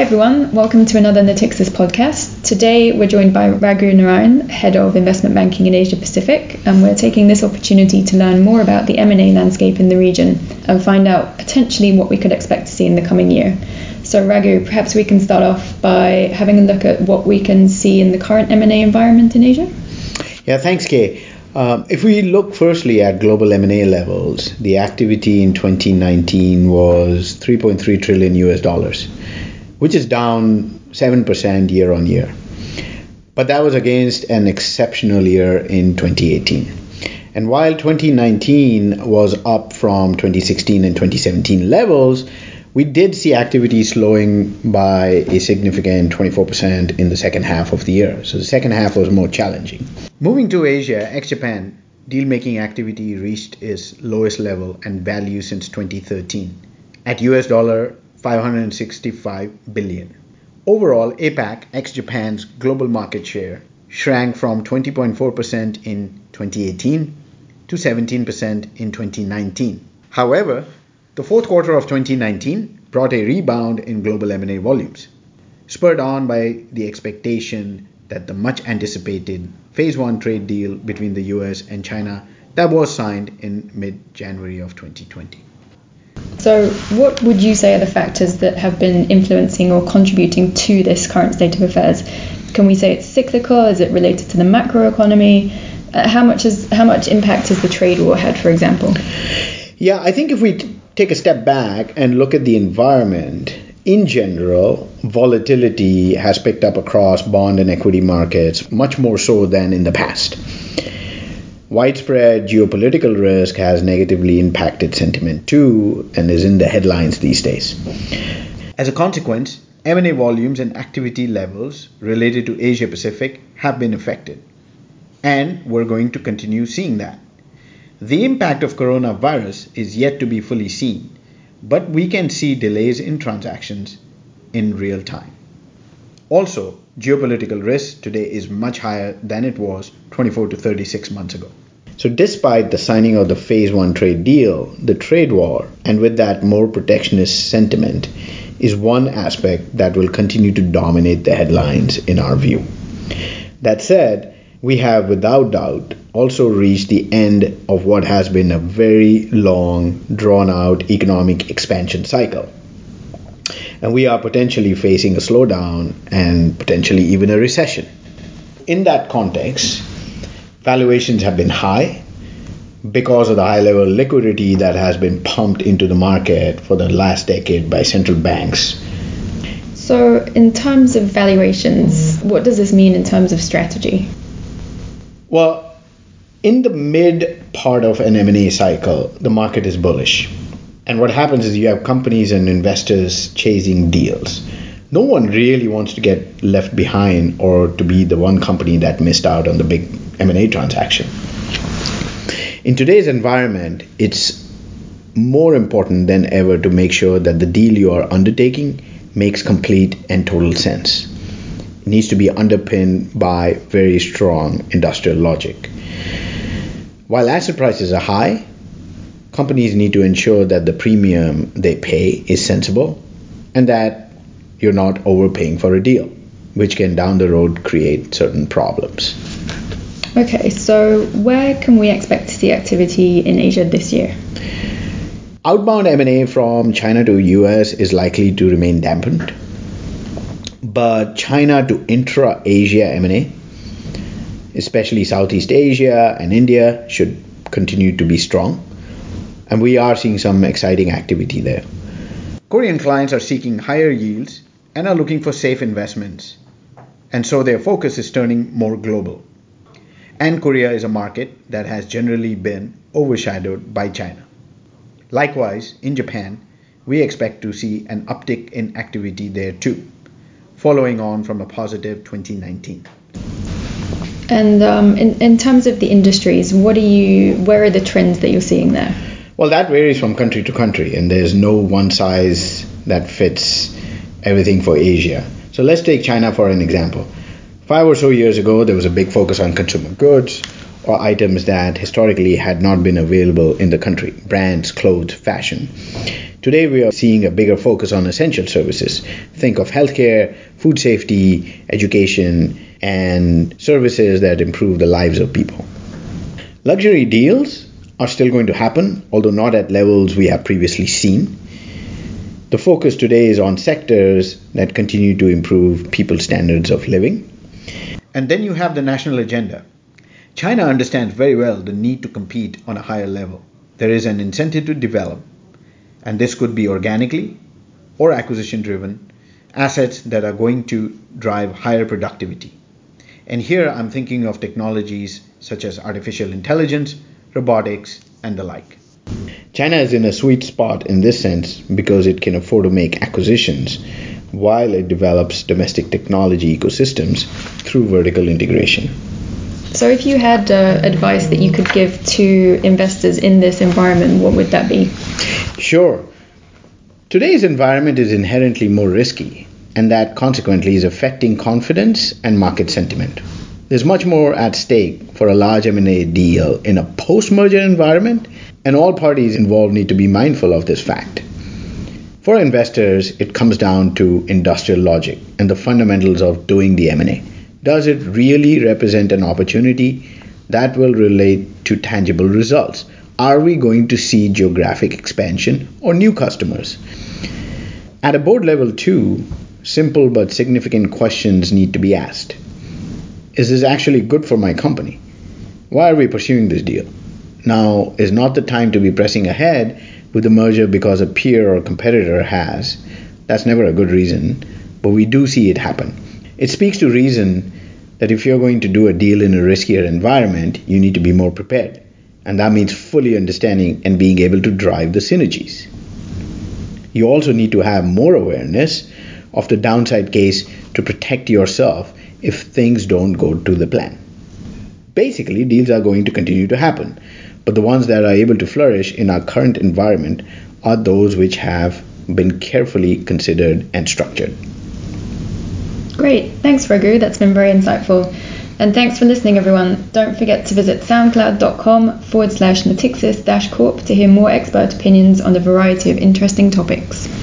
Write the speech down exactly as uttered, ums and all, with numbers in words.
everyone, welcome to another Natixis podcast. Today we're joined by Raghu Narayan, Head of Investment Banking in Asia Pacific, and we're taking this opportunity to learn more about the M and A landscape in the region and find out potentially what we could expect to see in the coming year. So Raghu, perhaps we can start off by having a look at what we can see in the current M and A environment in Asia. Yeah, thanks, Kay. Um, if we look firstly at global M and A levels, the activity in twenty nineteen was three point three trillion U S dollars, which is down seven percent year on year. But that was against an exceptional year in twenty eighteen. And while twenty nineteen was up from twenty sixteen and twenty seventeen levels, we did see activity slowing by a significant twenty-four percent in the second half of the year. So the second half was more challenging. Moving to Asia, ex-Japan, deal-making activity reached its lowest level and value since twenty thirteen at U S dollar five hundred sixty-five billion. Overall, APAC, ex-Japan's global market share, shrank from twenty point four percent in twenty eighteen to seventeen percent in twenty nineteen. However, the fourth quarter of twenty nineteen brought a rebound in global M and A volumes, spurred on by the expectation that the much-anticipated Phase one trade deal between the U S and China that was signed in mid-January of twenty twenty. So what would you say are the factors that have been influencing or contributing to this current state of affairs? Can we say it's cyclical? Is it related to the macroeconomy? Uh, how much is how much impact has the trade war had, for example? Yeah, I think if we t- take a step back and look at the environment, in general, volatility has picked up across bond and equity markets, much more so than in the past. Widespread geopolitical risk has negatively impacted sentiment too, and is in the headlines these days. As a consequence, M and A volumes and activity levels related to Asia Pacific have been affected, and we're going to continue seeing that. The impact of coronavirus is yet to be fully seen, but we can see delays in transactions in real time. Also, geopolitical risk today is much higher than it was twenty-four to thirty-six months ago. So despite the signing of the Phase one trade deal, the trade war, and with that more protectionist sentiment, is one aspect that will continue to dominate the headlines in our view. That said, we have without doubt also reached the end of what has been a very long, drawn-out economic expansion cycle. And we are potentially facing a slowdown and potentially even a recession. In that context, valuations have been high because of the high level of liquidity that has been pumped into the market for the last decade by central banks. So in terms of valuations, what does this mean in terms of strategy? Well, in the mid part of an M and A cycle, the market is bullish. And what happens is you have companies and investors chasing deals. No one really wants to get left behind or to be the one company that missed out on the big M and A transaction. In today's environment, it's more important than ever to make sure that the deal you are undertaking makes complete and total sense. It needs to be underpinned by very strong industrial logic. While asset prices are high, companies need to ensure that the premium they pay is sensible and that you're not overpaying for a deal, which can down the road create certain problems. Okay, so where can we expect to see activity in Asia this year? Outbound M and A from China to U S is likely to remain dampened, but China to intra-Asia M and A, especially Southeast Asia and India, should continue to be strong. And we are seeing some exciting activity there. Korean clients are seeking higher yields and are looking for safe investments. And so their focus is turning more global. And Korea is a market that has generally been overshadowed by China. Likewise, in Japan, we expect to see an uptick in activity there too, following on from a positive twenty nineteen. And um, in, in terms of the industries, what are you, where are the trends that you're seeing there? Well, that varies from country to country, and there's no one size that fits everything for Asia. So let's take China for an example. Five or so years ago, there was a big focus on consumer goods. or items that historically had not been available in the country: brands, clothes, fashion. Today we are seeing a bigger focus on essential services. Think of healthcare, food safety, education, and services that improve the lives of people. Luxury deals are still going to happen, although not at levels we have previously seen. The focus today is on sectors that continue to improve people's standards of living. And then you have the national agenda. China understands very well the need to compete on a higher level. There is an incentive to develop, and this could be organically or acquisition driven, assets that are going to drive higher productivity. And here I'm thinking of technologies such as artificial intelligence, robotics, and the like. China is in a sweet spot in this sense because it can afford to make acquisitions while it develops domestic technology ecosystems through vertical integration. So if you had uh, advice that you could give to investors in this environment, what would that be? Sure. Today's environment is inherently more risky, and that consequently is affecting confidence and market sentiment. There's much more at stake for a large M and A deal in a post-merger environment, and all parties involved need to be mindful of this fact. For investors, it comes down to industrial logic and the fundamentals of doing the M and A. Does it really represent an opportunity that will relate to tangible results? Are we going to see geographic expansion or new customers? At a board level too, simple but significant questions need to be asked. Is this actually good for my company? Why are we pursuing this deal? Now is not the time to be pressing ahead with the merger because a peer or competitor has. That's never a good reason, but we do see it happen. It speaks to reason that if you're going to do a deal in a riskier environment, you need to be more prepared. And that means fully understanding and being able to drive the synergies. You also need to have more awareness of the downside case to protect yourself if things don't go to the plan. Basically, deals are going to continue to happen, but the ones that are able to flourish in our current environment are those which have been carefully considered and structured. Great. Thanks, Raghu. That's been very insightful. And thanks for listening, everyone. Don't forget to visit soundcloud.com forward slash Natixis dash corp to hear more expert opinions on a variety of interesting topics.